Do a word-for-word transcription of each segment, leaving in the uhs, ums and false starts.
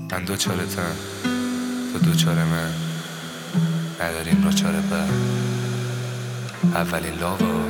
من دو چارتم تو دو چار من، نداریم را چاره بر اولین لاوا.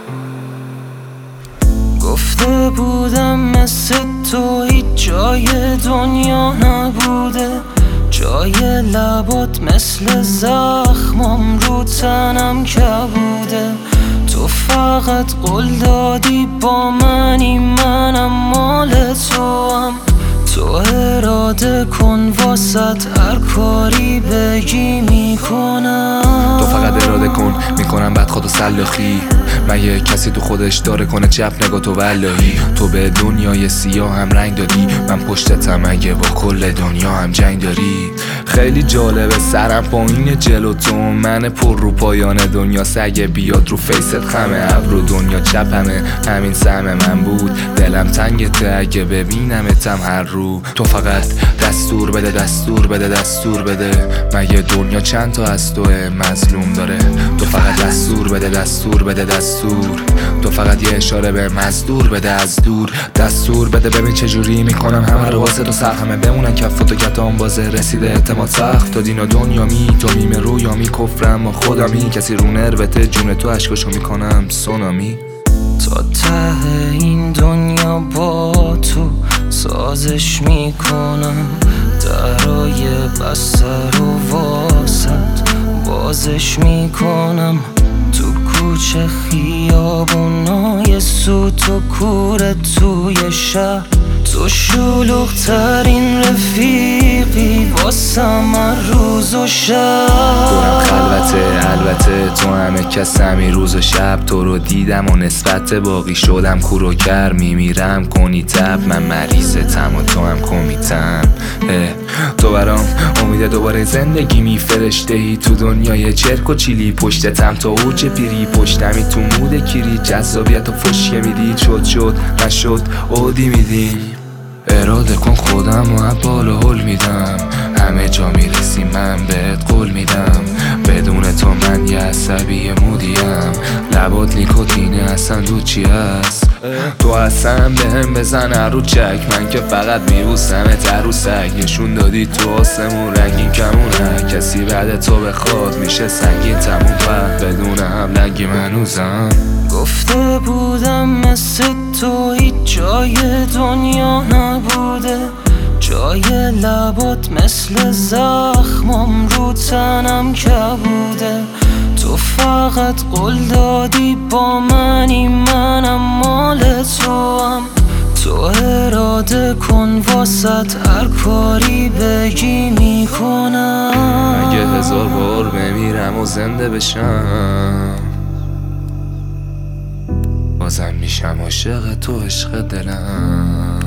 گفته بودم مثل تو هیچ جای دنیا نبوده، جای لبات مثل زخمم رو تنم کبوده. تو فقط قول دادی با منی، منم مال تو هم. تو اراده کن واسط هر کاری بگی میکنم. تو فقط اراده کن میکنم بعد خودو سلاخی. مگه کسی تو خودش داره کنه چپ نگاه تو والهی. تو به دنیای سیاه هم رنگ دادی، من پشتتم اگه با کل دنیا هم جنگ داری. خیلی جالبه سرم پایین جلو تو، من پر رو پایان دنیا. سگه بیاد رو فیست خمه ابرو دنیا چپمه، همین سهم من بود. دلم تنگته اگه ببینمتم هر رو. تو فقط دستور بده دستور بده دستور بده، مگه دنیا چند تا از توه مظلوم داره. تو فقط دستور بده دستور بده دستور، تو فقط یه اشاره به مزدور بده از دور. دستور بده ببین چجوری میکنم همه رو واسه تو سخت، همه بمونن کف و کتام بازه رسیده اعتماد سخت. تو دین و دنیا می تو میم رویا می کفرم و خودمی، کسی رو نروته جون تو عشقشو میکنم سونامی. تا ته این دنیا با تو سازش میکنم، درای بستر و واسط بازش میکنم. تو کوچه خیابونای سوت و کوره توی شهر، تو شلوغ ترین رفیقی واسم هر روز و شب. دورم خلوته البته تو همه کسمی، روز و شب تو رو دیدم و نسبت باقی شدم کور و کر. میمیرم کنی تب من مریضتم و تو هم کمیتم. تو برام امید دوباره زندگی می فرشته ای، تو دنیای چرک و چیلی پشتتم تا اوج پیری. پشتمی تو مود کیری جذابیت و فشیه میدید، شد شد نشد اودی میدی. اراده کن خودم و بالا هل میدم، همه جا میرسی من بهت قول میدم. بدون تو من یه عصبی مودیم، لبات نیکوتینه اصلا دو چی هست. تو اصلا بهم بزن رو چک، من که فقط میبوسمت عروسک. نشون دادی تو آسمون رنگین کمونه، کسی بعد تو بخواد میشه سنگین تموم. پر بدون هم لنگی منوزم. گفته بودم مثل تو هیچ جای دنیا نبوده، جای لبات مثل زخمم رو تنم کبوده. تو فقط قول دادی با منی، منم مال تو هم. تو اراده کن واسط هر کاری بگی میکنم. مگه هزار بار بمیرم و زنده بشم، بازم میشم عاشق تو عشق دلم.